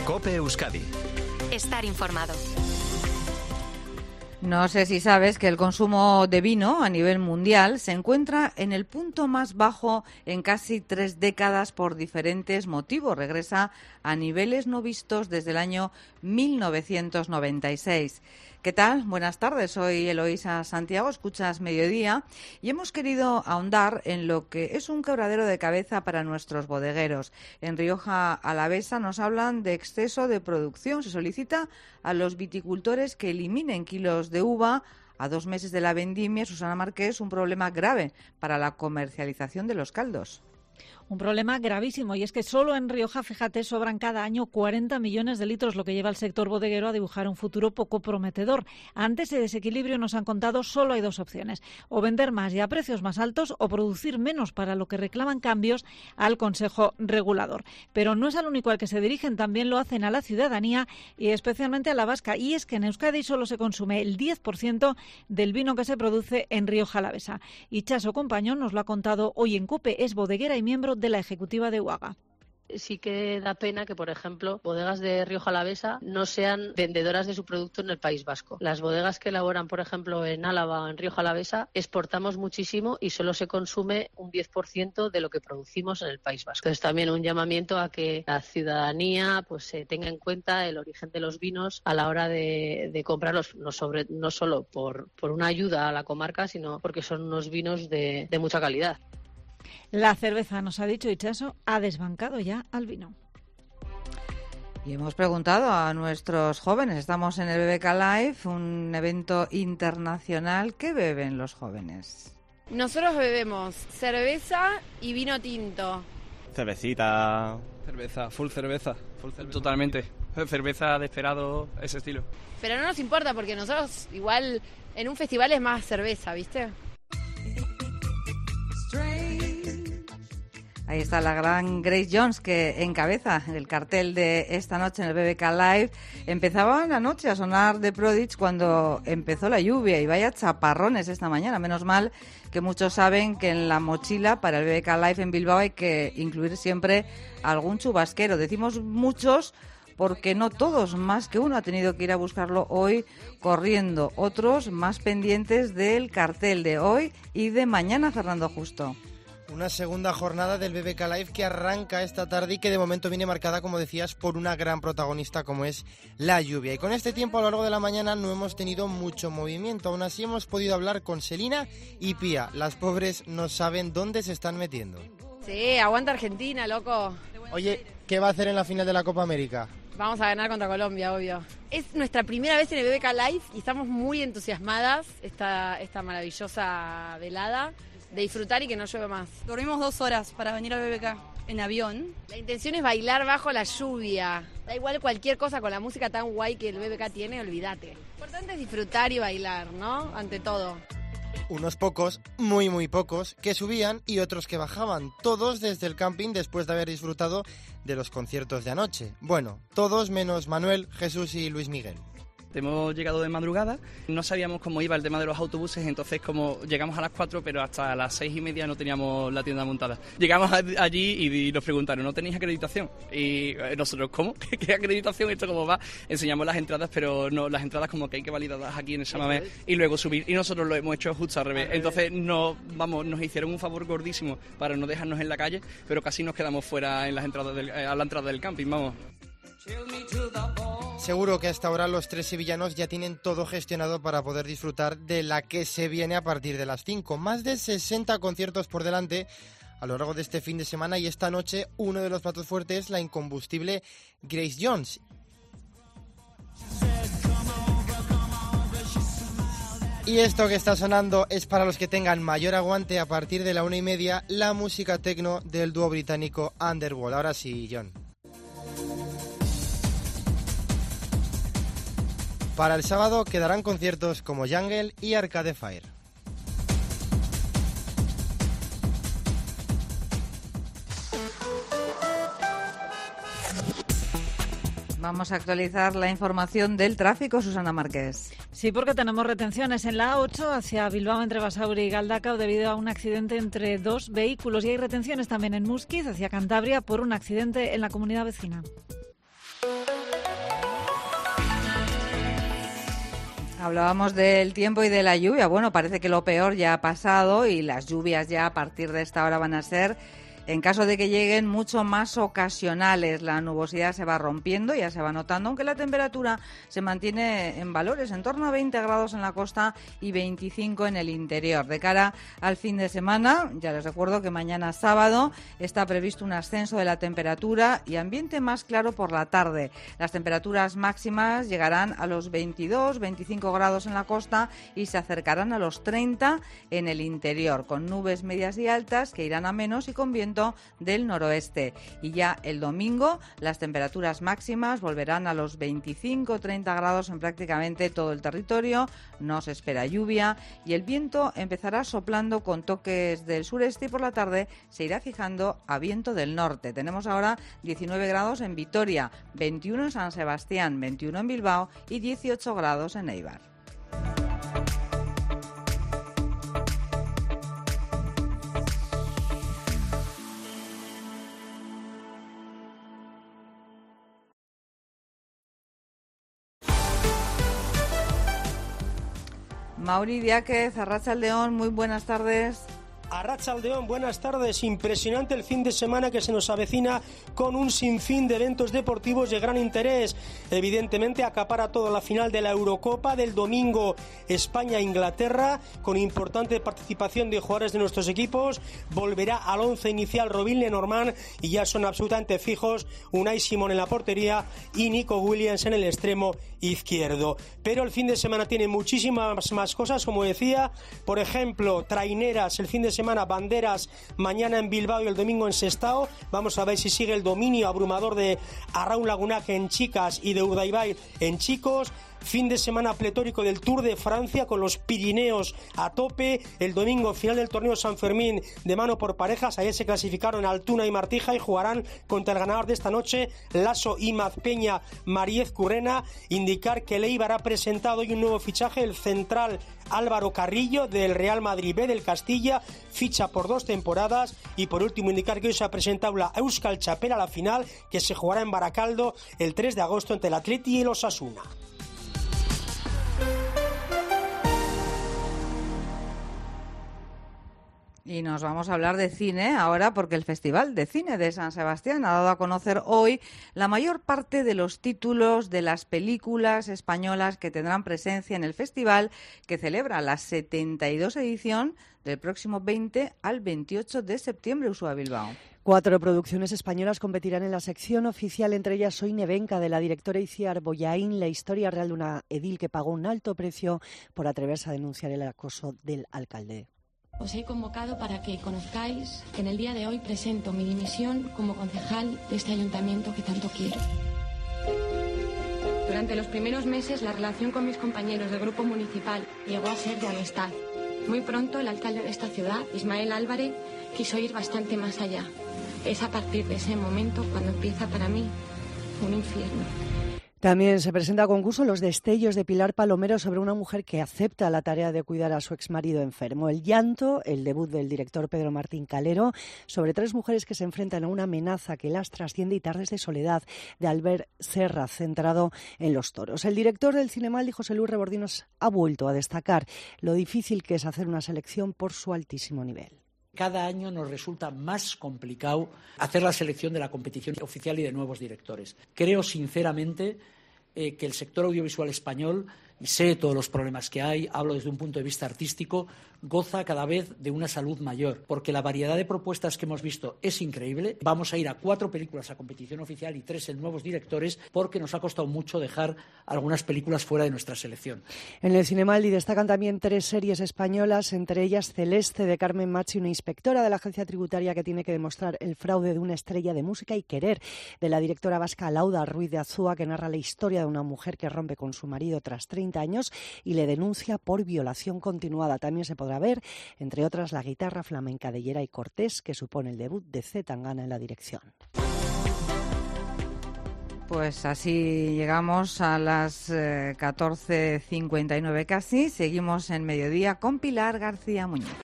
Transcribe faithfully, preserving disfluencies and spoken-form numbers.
COPE Euskadi. Estar informado. No sé si sabes que el consumo de vino a nivel mundial se encuentra en el punto más bajo en casi tres décadas por diferentes motivos. Regresa a niveles no vistos desde el año mil novecientos noventa y seis. ¿Qué tal? Buenas tardes, soy Eloísa Santiago, escuchas Mediodía y hemos querido ahondar en lo que es un quebradero de cabeza para nuestros bodegueros. En Rioja Alavesa nos hablan de exceso de producción. Se solicita a los viticultores que eliminen kilos de uva a dos meses de la vendimia. Susana Marqués, un problema grave para la comercialización de los caldos. Un problema gravísimo, y es que solo en Rioja, fíjate, sobran cada año cuarenta millones de litros, lo que lleva al sector bodeguero a dibujar un futuro poco prometedor. Ante ese desequilibrio, nos han contado, solo hay dos opciones: o vender más y a precios más altos, o producir menos, para lo que reclaman cambios al Consejo Regulador. Pero no es al único al que se dirigen, también lo hacen a la ciudadanía y especialmente a la vasca, y es que en Euskadi solo se consume el diez por ciento del vino que se produce en Rioja Alavesa. Y Chaso Compañón nos lo ha contado hoy en COPE, es bodeguera y miembro de la ejecutiva de Uaga. Sí que da pena que, por ejemplo, bodegas de Rioja Alavesa no sean vendedoras de su producto en el País Vasco. Las bodegas que elaboran, por ejemplo, en Álava o en Rioja Alavesa, exportamos muchísimo y solo se consume un diez por ciento de lo que producimos en el País Vasco. Entonces, también un llamamiento a que la ciudadanía pues se tenga en cuenta el origen de los vinos a la hora de, de comprarlos, no, sobre, no solo por, por una ayuda a la comarca, sino porque son unos vinos de, de mucha calidad. La cerveza, nos ha dicho Ichaso, ha desbancado ya al vino. Y hemos preguntado a nuestros jóvenes, estamos en el B B K Live, un evento internacional. ¿Qué beben los jóvenes? Nosotros bebemos cerveza y vino tinto. Cervecita. Cerveza, full cerveza, full cerveza. Totalmente. Cerveza de esperado, ese estilo. Pero no nos importa porque nosotros igual en un festival es más cerveza, ¿viste? Ahí está la gran Grace Jones, que encabeza el cartel de esta noche en el B B K Live. Empezaba la noche a sonar The Prodigy cuando empezó la lluvia, y vaya chaparrones esta mañana. Menos mal que muchos saben que en la mochila para el B B K Live en Bilbao hay que incluir siempre algún chubasquero. Decimos muchos porque no todos, más que uno ha tenido que ir a buscarlo hoy corriendo. Otros más pendientes del cartel de hoy y de mañana, Fernando Justo. Una segunda jornada del B B K Live que arranca esta tarde y que de momento viene marcada, como decías, por una gran protagonista como es la lluvia. Y con este tiempo a lo largo de la mañana no hemos tenido mucho movimiento. Aún así hemos podido hablar con Selina y Pía. Las pobres no saben dónde se están metiendo. Sí, aguanta Argentina, loco. Oye, ¿qué va a hacer en la final de la Copa América? Vamos a ganar contra Colombia, obvio. Es nuestra primera vez en el B B K Live y estamos muy entusiasmadas esta, esta maravillosa velada. De disfrutar y que no llueva más. Dormimos dos horas para venir al B B K en avión. La intención es bailar bajo la lluvia. Da igual cualquier cosa con la música tan guay que el B B K tiene, olvídate. Lo importante es disfrutar y bailar, ¿no? Ante todo. Unos pocos, muy muy pocos, que subían y otros que bajaban. Todos desde el camping después de haber disfrutado de los conciertos de anoche. Bueno, todos menos Manuel, Jesús y Luis Miguel. Hemos llegado de madrugada, no sabíamos cómo iba el tema de los autobuses, entonces como llegamos a las cuatro, pero hasta las seis y media no teníamos la tienda montada. Llegamos allí y nos preguntaron, ¿no tenéis acreditación? Y nosotros, ¿cómo? ¿Qué acreditación? ¿Esto cómo va? Enseñamos las entradas, pero no, las entradas como que hay que validarlas aquí en el Samamé y luego subir. Y nosotros lo hemos hecho justo al revés. Entonces no, vamos, nos hicieron un favor gordísimo para no dejarnos en la calle, pero casi nos quedamos fuera en las entradas del, a la entrada del camping, vamos. Seguro que hasta ahora los tres sevillanos ya tienen todo gestionado para poder disfrutar de la que se viene a partir de las cinco. Más de sesenta conciertos por delante a lo largo de este fin de semana, y esta noche uno de los platos fuertes es la incombustible Grace Jones. Y esto que está sonando es para los que tengan mayor aguante. A partir de la una y media, la música techno del dúo británico Underworld. Ahora sí, John. Para el sábado quedarán conciertos como Jungle y Arcade Fire. Vamos a actualizar la información del tráfico, Susana Marqués. Sí, porque tenemos retenciones en la A ocho hacia Bilbao entre Basauri y Galdacao debido a un accidente entre dos vehículos, y hay retenciones también en Muskiz hacia Cantabria por un accidente en la comunidad vecina. Hablábamos del tiempo y de la lluvia. Bueno, parece que lo peor ya ha pasado y las lluvias ya a partir de esta hora van a ser, en caso de que lleguen, mucho más ocasionales. La nubosidad se va rompiendo, ya se va notando, aunque la temperatura se mantiene en valores en torno a veinte grados en la costa y veinticinco en el interior. De cara al fin de semana, ya les recuerdo que mañana sábado está previsto un ascenso de la temperatura y ambiente más claro por la tarde. Las temperaturas máximas llegarán a los veintidós, veinticinco grados en la costa y se acercarán a los treinta en el interior, con nubes medias y altas que irán a menos y con viento del noroeste. Y ya el domingo las temperaturas máximas volverán a los veinticinco treinta grados en prácticamente todo el territorio. No se espera lluvia y el viento empezará soplando con toques del sureste y por la tarde se irá fijando a viento del norte. Tenemos ahora diecinueve grados en Vitoria, veintiuno en San Sebastián, veintiuno en Bilbao y dieciocho grados en Eibar. Mauri Diáquez, Arratsaldeón, muy buenas tardes. Arratsaldeón, buenas tardes. Impresionante el fin de semana que se nos avecina con un sinfín de eventos deportivos de gran interés. Evidentemente acapara toda la final de la Eurocopa del domingo, España-Inglaterra, con importante participación de jugadores de nuestros equipos. Volverá al once inicial Robin Lenormand y ya son absolutamente fijos Unai Simón en la portería y Nico Williams en el extremo izquierdo. Pero el fin de semana tiene muchísimas más cosas, como decía, por ejemplo, traineras el fin de semana. Semana, banderas mañana en Bilbao y el domingo en Sestao. Vamos a ver si sigue el dominio abrumador de Arraun Lagunac en chicas y de Urdaibai en chicos. Fin de semana pletórico del Tour de Francia con los Pirineos a tope. El domingo final del torneo San Fermín de mano por parejas. Ayer se clasificaron Altuna y Martija y jugarán contra el ganador de esta noche, Lasso y Mazpeña, Mariez Currena. Indicar que el Eibar ha presentado hoy un nuevo fichaje, el central Álvaro Carrillo del Real Madrid B del Castilla, ficha por dos temporadas. Y por último indicar que hoy se ha presentado la Euskal Txapela, la final, que se jugará en Baracaldo el tres de agosto entre el Atleti y el Osasuna. Y nos vamos a hablar de cine ahora porque el Festival de Cine de San Sebastián ha dado a conocer hoy la mayor parte de los títulos de las películas españolas que tendrán presencia en el festival, que celebra la setenta y dos edición del próximo veinte al veintiocho de septiembre. Ursula Bilbao. Cuatro producciones españolas competirán en la sección oficial, entre ellas Soy Nevenka, de la directora Itziar Bollaín, la historia real de una edil que pagó un alto precio por atreverse a denunciar el acoso del alcalde. Os he convocado para que conozcáis que en el día de hoy presento mi dimisión como concejal de este ayuntamiento que tanto quiero. Durante los primeros meses la relación con mis compañeros del grupo municipal llegó a ser de amistad. Muy pronto el alcalde de esta ciudad, Ismael Álvarez, quiso ir bastante más allá. Es a partir de ese momento cuando empieza para mí un infierno. También se presenta a concurso Los destellos de Pilar Palomero, sobre una mujer que acepta la tarea de cuidar a su exmarido enfermo. El llanto, el debut del director Pedro Martín Calero, sobre tres mujeres que se enfrentan a una amenaza que las trasciende, y Tardes de soledad, de Albert Serra, centrado en los toros. El director del Cinemaldi, José Luis Rebordinos, ha vuelto a destacar lo difícil que es hacer una selección por su altísimo nivel. Cada año nos resulta más complicado hacer la selección de la competición oficial y de nuevos directores. Creo sinceramente eh, que el sector audiovisual español, y sé todos los problemas que hay, hablo desde un punto de vista artístico, goza cada vez de una salud mayor, porque la variedad de propuestas que hemos visto es increíble. Vamos a ir a cuatro películas a competición oficial y tres en nuevos directores, porque nos ha costado mucho dejar algunas películas fuera de nuestra selección. En el Cinemaldi destacan también tres series españolas, entre ellas Celeste, de Carmen Machi, una inspectora de la agencia tributaria que tiene que demostrar el fraude de una estrella de música, y Querer, de la directora vasca Lauda Ruiz de Azúa, que narra la historia de una mujer que rompe con su marido tras treinta años y le denuncia por violación continuada. También se podrá ver, entre otras, La guitarra flamenca de Yeray Cortés, que supone el debut de C. Tangana en la dirección. Pues así llegamos a las eh, catorce cincuenta y nueve casi. Seguimos en Mediodía con Pilar García Muñoz.